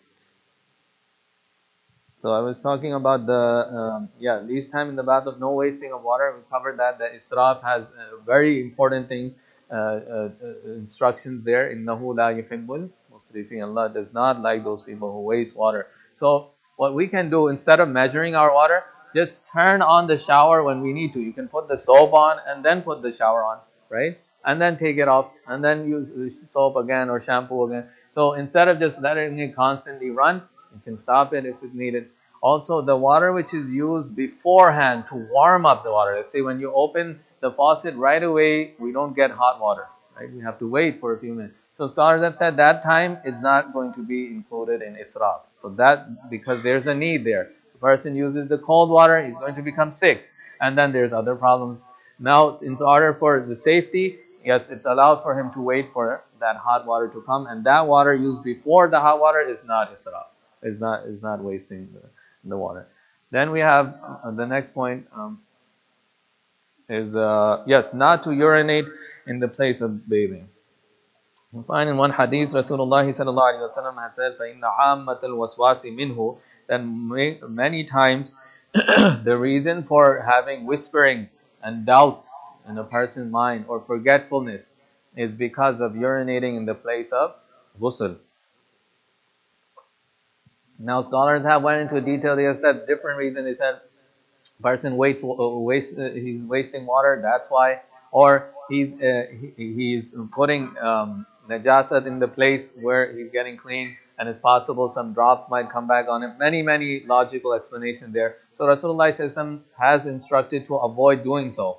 So I was talking about the least time in the bath of no wasting of water. We covered that. The israf has a very important thing. Instructions there. Innahu la yuhibbul musrifin. Allah does not like those people who waste water. So what we can do, instead of measuring our water, just turn on the shower when we need to. You can put the soap on and then put the shower on, right? And then take it off and then use soap again or shampoo again. So instead of just letting it constantly run, you can stop it if it's needed. Also, the water which is used beforehand to warm up the water. Let's say when you open the faucet right away, we don't get hot water, right? We have to wait for a few minutes. So scholars have said that time is not going to be included in israf. So that, because there's a need there. The person uses the cold water, he's going to become sick. And then there's other problems. Now, in order for the safety, yes, it's allowed for him to wait for that hot water to come. And that water used before the hot water is not israf. Is not wasting the water. Then we have the next point is yes, not to urinate in the place of bathing. We find in one hadith Rasulullah sallallahu alaihi wasallam has said, فَإِنَّ عَامَّةَ الْوَسْوَاسِ مِنْهُ, that many times the reason for having whisperings and doubts in a person's mind or forgetfulness is because of urinating in the place of ghusl. Now scholars have went into detail. They have said different reasons. They said person he's wasting water, that's why, or he's putting najasat in the place where he's getting clean, and it's possible some drops might come back on it. Many logical explanations there. So Rasulullah has instructed to avoid doing so.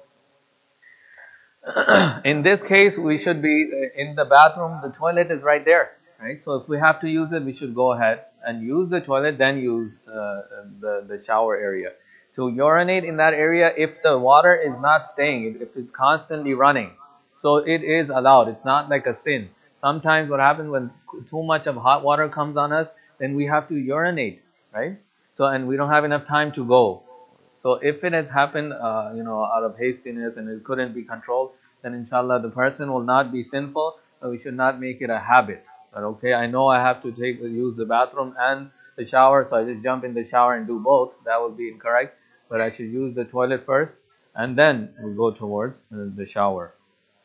In this case, we should be in the bathroom. The toilet is right there, right? So if we have to use it, we should go ahead and use the toilet, then use the shower area. To urinate in that area, if the water is not staying, if it's constantly running, so it is allowed. It's not like a sin. Sometimes what happens when too much of hot water comes on us, then we have to urinate, right? So, and we don't have enough time to go. So if it has happened, out of hastiness and it couldn't be controlled, then inshallah the person will not be sinful. But we should not make it a habit. But okay, I know I have to use the bathroom and the shower, so I just jump in the shower and do both. That would be incorrect. But I should use the toilet first, and then we go towards the shower.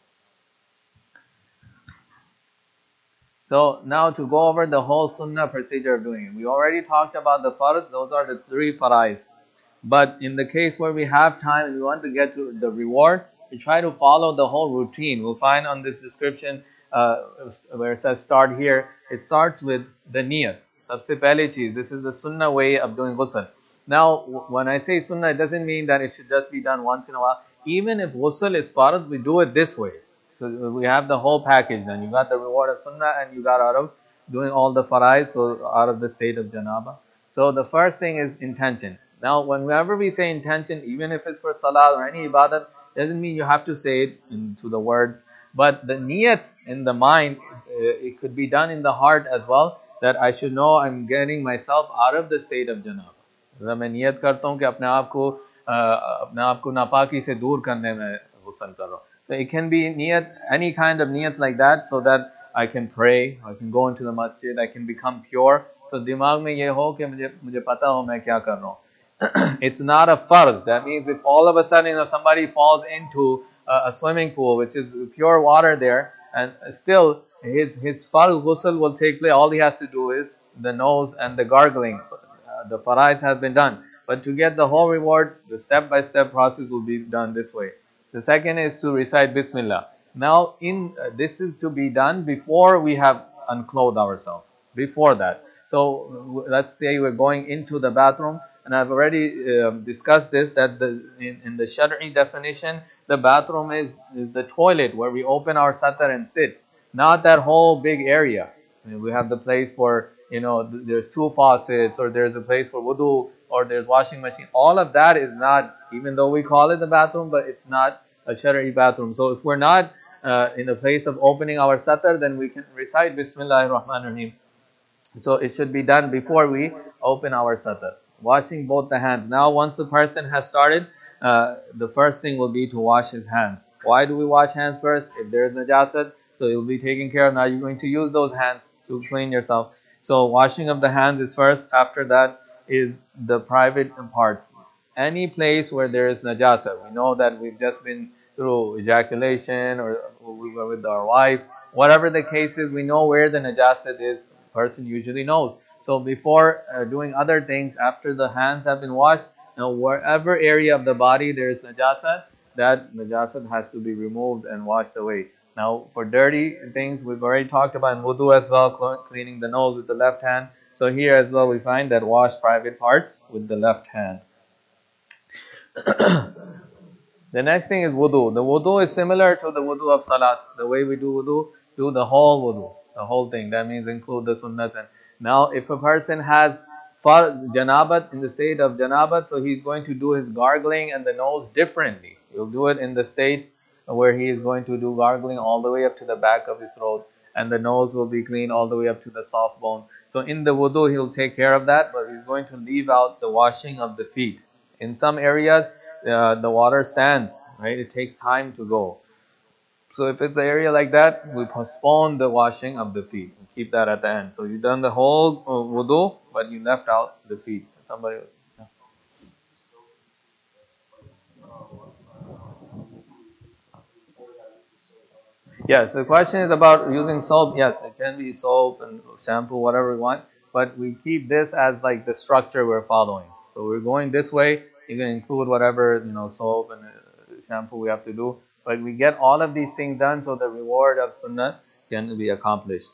So now to go over the whole sunnah procedure of doing it. We already talked about the farz. Those are the 3 farais. But in the case where we have time and we want to get to the reward, we try to follow the whole routine. We'll find on this description where it says start here, it starts with the niyat. Sabse pehle cheez, this is the sunnah way of doing ghusl. Now, when I say sunnah, it doesn't mean that it should just be done once in a while. Even if ghusl is farz, we do it this way. So we have the whole package then. You got the reward of sunnah and you got out of doing all the farais, so out of the state of janaba. So the first thing is intention. Now, whenever we say intention, even if it's for salah or any ibadat, doesn't mean you have to say it into the words. But the niyat in the mind, it could be done in the heart as well, that I should know I'm getting myself out of the state of janaba. जब मैं नियत करता हूँ कि अपने आप को नापाकी से दूर करने में गुस्ल कर रहा हूँ. So it can be niyat, any kind of niyat like that, so that I can pray, I can go into the masjid, I can become pure. So दिमाग में ये हो कि मुझे पता हो मैं क्या कर रहा हूँ. It's not a farz. That means if all of a sudden somebody falls into a swimming pool which is pure water there, and still his farz ghusl will take place. All he has to do is the nose and the gargling. The farais have been done. But to get the whole reward, the step-by-step process will be done this way. The second is to recite Bismillah. Now, this is to be done before we have unclothed ourselves. Before that. So, let's say we're going into the bathroom, and I've already discussed this, that in the Shari'i definition, the bathroom is the toilet where we open our satar and sit. Not that whole big area. We have the place for, there's 2 faucets, or there's a place for wudu, or there's washing machine. All of that is not, even though we call it the bathroom, but it's not a Shari'i bathroom. So if we're not in the place of opening our satar, then we can recite Bismillahir Rahmanir Rahim. So it should be done before we open our satar. Washing both the hands. Now once a person has started, the first thing will be to wash his hands. Why do we wash hands first? If there is najasat, so you'll be taken care of. Now you're going to use those hands to clean yourself. So washing of the hands is first. After that is the private parts. Any place where there is najasa. We know that we've just been through ejaculation, or we were with our wife. Whatever the case is, we know where the najasa is. The person usually knows. So before doing other things, after the hands have been washed, Now, wherever area of the body there is najasat, that najasat has to be removed and washed away. Now, for dirty things, we've already talked about in wudu as well, cleaning the nose with the left hand. So here as well, we find that wash private parts with the left hand. The next thing is wudu. The wudu is similar to the wudu of salat. The way we do wudu, do the whole wudu, the whole thing. That means include the sunnats. And now, if a person has janabat, in the state of janabat, so he's going to do his gargling and the nose differently. He'll do it in the state where he is going to do gargling all the way up to the back of his throat, and the nose will be clean all the way up to the soft bone. So in the wudu, he'll take care of that, but he's going to leave out the washing of the feet. In some areas, the water stands, right? It takes time to go. So if it's an area like that, we postpone the washing of the feet. We keep that at the end. So you've done the whole wudu, but you left out the feet. Somebody. Yeah. Yes, the question is about using soap. Yes, it can be soap and shampoo, whatever we want. But we keep this as like the structure we're following. So we're going this way. You can include whatever, soap and shampoo we have to do. But we get all of these things done so the reward of sunnah can be accomplished.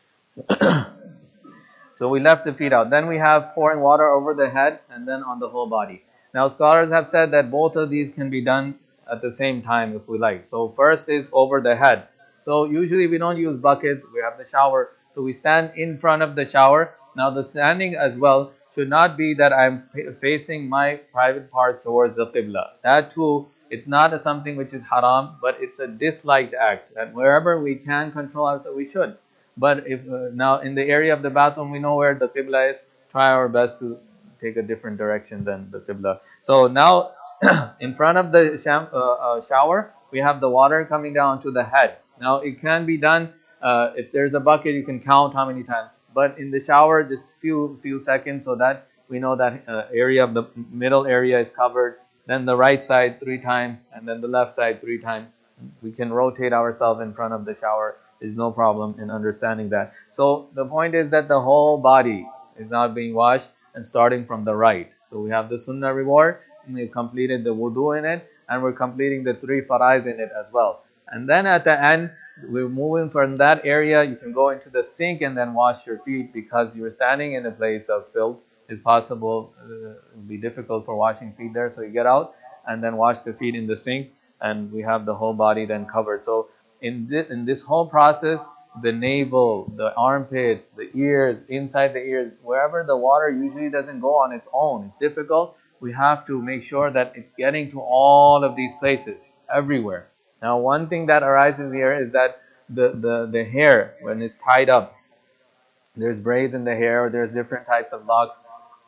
So we left the feet out. Then we have pouring water over the head and then on the whole body. Now scholars have said that both of these can be done at the same time if we like. So first is over the head. So usually we don't use buckets. We have the shower. So we stand in front of the shower. Now the standing as well should not be that I'm facing my private parts towards the qibla. That too, it's not something which is haram, but it's a disliked act. And wherever we can control ourselves, we should. But if now in the area of the bathroom, we know where the qibla is, try our best to take a different direction than the qibla. So now in front of the shower, we have the water coming down to the head. Now it can be done, if there's a bucket, you can count how many times. But in the shower, just few seconds so that we know that area of the middle area is covered. Then the right side 3 times, and then the left side 3 times. We can rotate ourselves in front of the shower. There's no problem in understanding that. So the point is that the whole body is not being washed and starting from the right. So we have the sunnah reward, and we completed the wudu in it, and we're completing the 3 farais in it as well. And then at the end, we're moving from that area. You can go into the sink and then wash your feet because you're standing in a place of filth. It's possible, it will be difficult for washing feet there. So you get out and then wash the feet in the sink, and we have the whole body then covered. So in this whole process, the navel, the armpits, the ears, inside the ears, wherever the water usually doesn't go on its own, it's difficult. We have to make sure that it's getting to all of these places, everywhere. Now, one thing that arises here is that the hair, when it's tied up, there's braids in the hair, or there's different types of locks.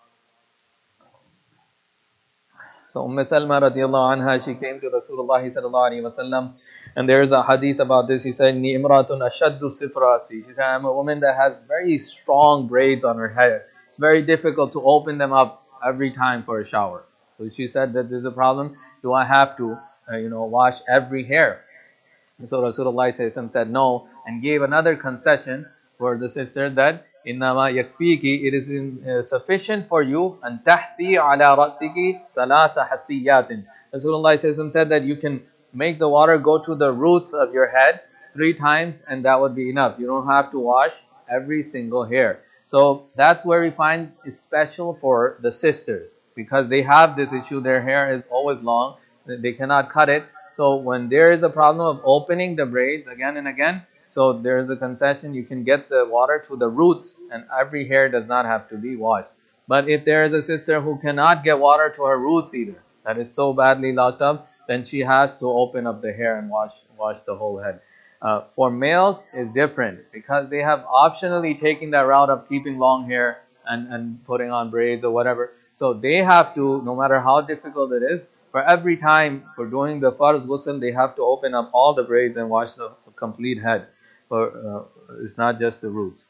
So Salma radiallahu anha, she came to Rasulullah sallallahu alaihi wasallam, and there is a hadith about this. She said, "Ni imratun ashaddu sifrasi." She said, "I'm a woman that has very strong braids on her hair. It's very difficult to open them up every time for a shower." So she said that there's a problem. Do I have to, wash every hair? So Rasulullah said no, and gave another concession for the sister that innama yakfiki, it is sufficient for you an tahthi ala ra'siki thalatha hathiyatin. Rasulullah said that you can make the water go to the roots of your head 3 times, and that would be enough. You don't have to wash every single hair. So that's where we find it's special for the sisters, because they have this issue. Their hair is always long, they cannot cut it. So when there is a problem of opening the braids again and again, so there is a concession, you can get the water to the roots, and every hair does not have to be washed. But if there is a sister who cannot get water to her roots either, that is so badly locked up, then she has to open up the hair and wash the whole head. For males, it's different, because they have optionally taken that route of keeping long hair and putting on braids or whatever. So they have to, no matter how difficult it is, for every time for doing the farz ghusl, they have to open up all the braids and wash the complete head. It's not just the roots.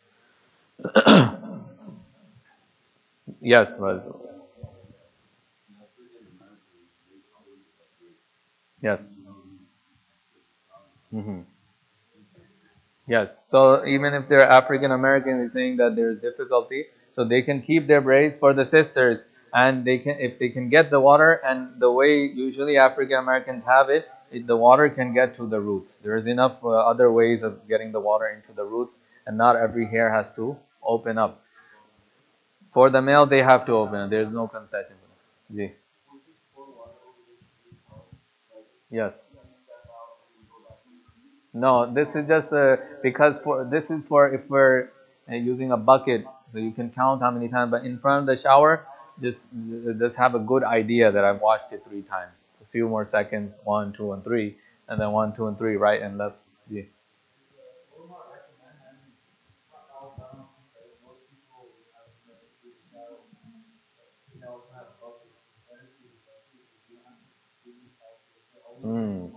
Yes, Raz. Yes. Mm-hmm. Yes. So even if they're African American, they're saying that there is difficulty, so they can keep their braids. For the sisters, and they can, if they can get the water, and the way usually African Americans have it, the water can get to the roots. There is enough other ways of getting the water into the roots, and not every hair has to open up. For the male, they have to open it. There is no concession. Ji. Yes. No, this is just because for this is for if we're using a bucket, so you can count how many times. But in front of the shower, just have a good idea that I've washed it 3 times. A few more seconds, one, two, and three, and then one, two, and three, right and left. Yeah. Mm.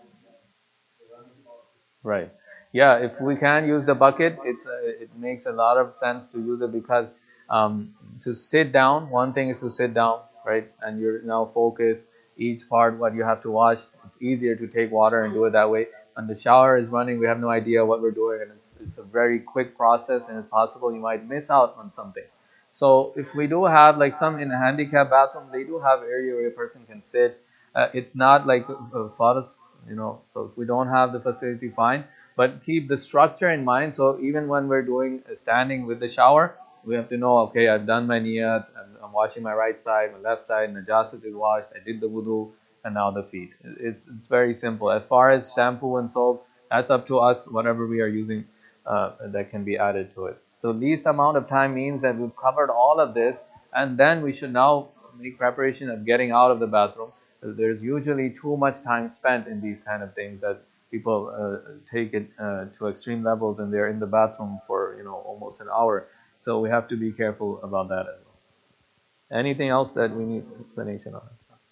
Right. Yeah, if we can use the bucket, it makes a lot of sense to use it because to sit down, one thing is to sit down, right? And you're now focused each part what you have to wash. It's easier to take water and do it that way. When the shower is running, we have no idea what we're doing, and it's a very quick process, and it's possible you might miss out on something. So if we do have like some in a handicap bathroom, they do have area where a person can sit. It's not like a forest, so if we don't have the facility, fine, but keep the structure in mind. So even when we're doing standing with the shower, we have to know, okay, I've done my niyat, and I'm washing my right side, my left side, najasat is washed, I did the wudu, and now the feet. It's very simple. As far as shampoo and soap, that's up to us, whatever we are using that can be added to it. So least amount of time means that we've covered all of this, and then we should now make preparation of getting out of the bathroom. There's usually too much time spent in these kind of things that people take it to extreme levels, and they're in the bathroom for almost an hour. So we have to be careful about that as well. Anything else that we need explanation on?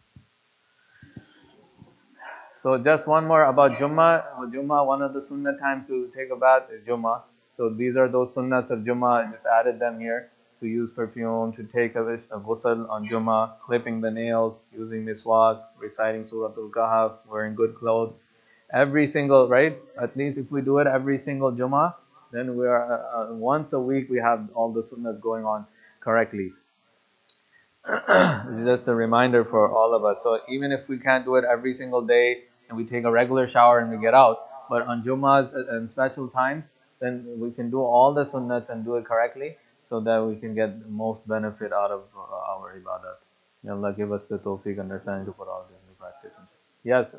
So just one more about Jummah. Jummah, one of the sunnah times to take a bath is Jummah. So these are those sunnahs of Jummah. I just added them here. To use perfume, to take a ghusl on Jummah, clipping the nails, using miswak, reciting Suratul Kahf, wearing good clothes. Every single, right? At least if we do it every single Jummah, then we are once a week we have all the sunnahs going on correctly. It's just a reminder for all of us. So even if we can't do it every single day and we take a regular shower and we get out, but on Jummahs and special times, then we can do all the sunnahs and do it correctly so that we can get the most benefit out of our ibadat. May Allah give us the tawfiq understanding to put all this into practice. Yes.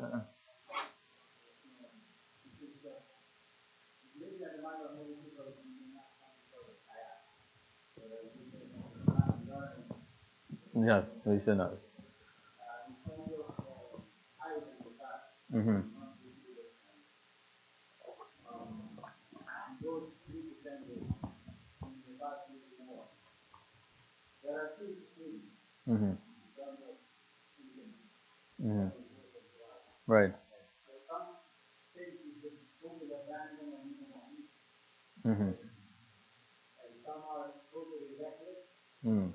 Yes, we should not. Mm-hmm. Mm-hmm. Mm-hmm. Right. Mm-hmm. Mm.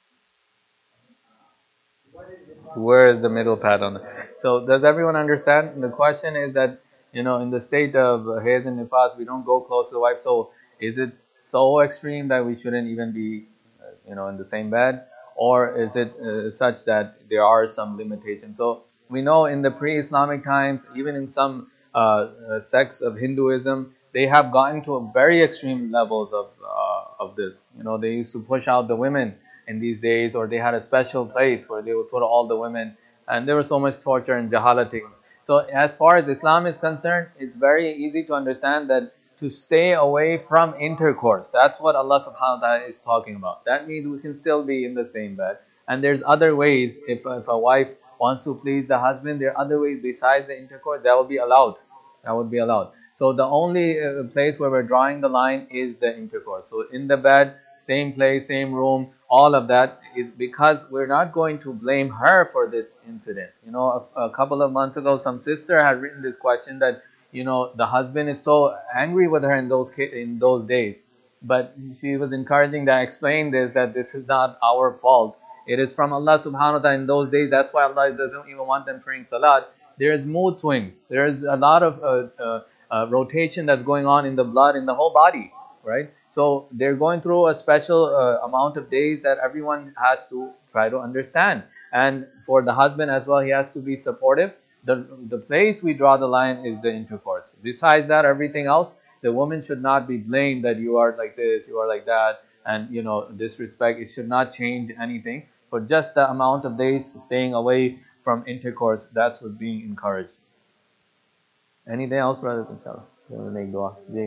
Where is the middle pad on it? So does everyone understand? The question is that, in the state of Hayz and Nifas, we don't go close to the wife. So is it so extreme that we shouldn't even be, in the same bed? Or is it such that there are some limitations? So we know in the pre-Islamic times, even in some sects of Hinduism, they have gotten to very extreme levels of this. They used to push out the women in these days, or they had a special place where they would put all the women, and there was so much torture and jahalating. So as far as Islam is concerned, it's very easy to understand that to stay away from intercourse, that's what Allah subhanahu wa ta'ala is talking about. That means we can still be in the same bed. And there's other ways, if a wife wants to please the husband, there are other ways besides the intercourse that will be allowed. That would be allowed. So the only place where we're drawing the line is the intercourse. So in the bed, same place, same room, all of that is because we're not going to blame her for this incident. A couple of months ago, some sister had written this question that, the husband is so angry with her in those days. But she was encouraging that I explain this, that this is not our fault. It is from Allah subhanahu wa ta'ala in those days. That's why Allah doesn't even want them praying salat. There is mood swings. There is a lot of rotation that's going on in the blood, in the whole body, right? So they're going through a special amount of days that everyone has to try to understand. And for the husband as well, he has to be supportive. The place we draw the line is the intercourse. Besides that, everything else, the woman should not be blamed that you are like this, you are like that, and disrespect. It should not change anything. For just the amount of days staying away from intercourse, that's what's being encouraged. Anything else, brothers? Inshallah. You want to make dua? Jay.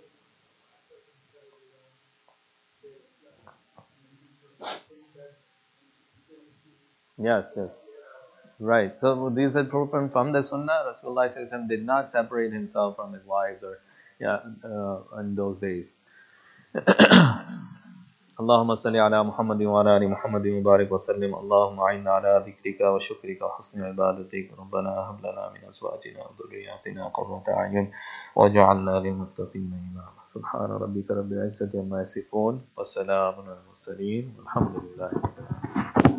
Yes, yes. Right. So these are proven from the Sunnah. Rasulullah SAW did not separate himself from his wives or in those days. اللهم صل على محمد وعلى ال محمد وبارك وسلم اللهم اعنا على ذكرك وشكرك وحسن عبادتك ربنا هب لنا من ازواجنا وذرياتنا قرة اعين واجعلنا للمتقين اماما سبحان ربك رب العزة عما يصفون وسلام على المرسلين والحمد لله رب العالمين.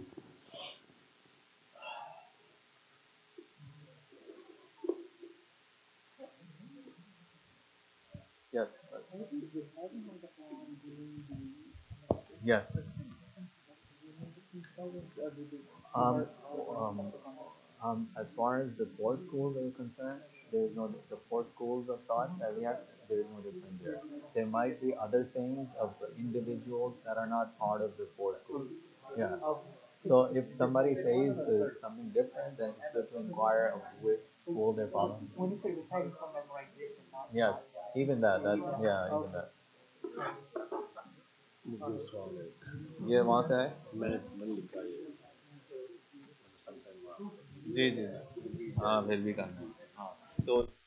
Yes. Yes. Um, um, as far as the four schools are concerned, there is no the four schools of thought that we have. There is no difference there. There might be other things of individuals that are not part of the four schools. Yeah. So if somebody says something different, then it's good to inquire of which school they're following. When you say the Chinese from memorization, yes, even that. That yeah, even that. ये वहाँ से है मैंने लिखा है जी जी हाँ फिर भी करना है हाँ तो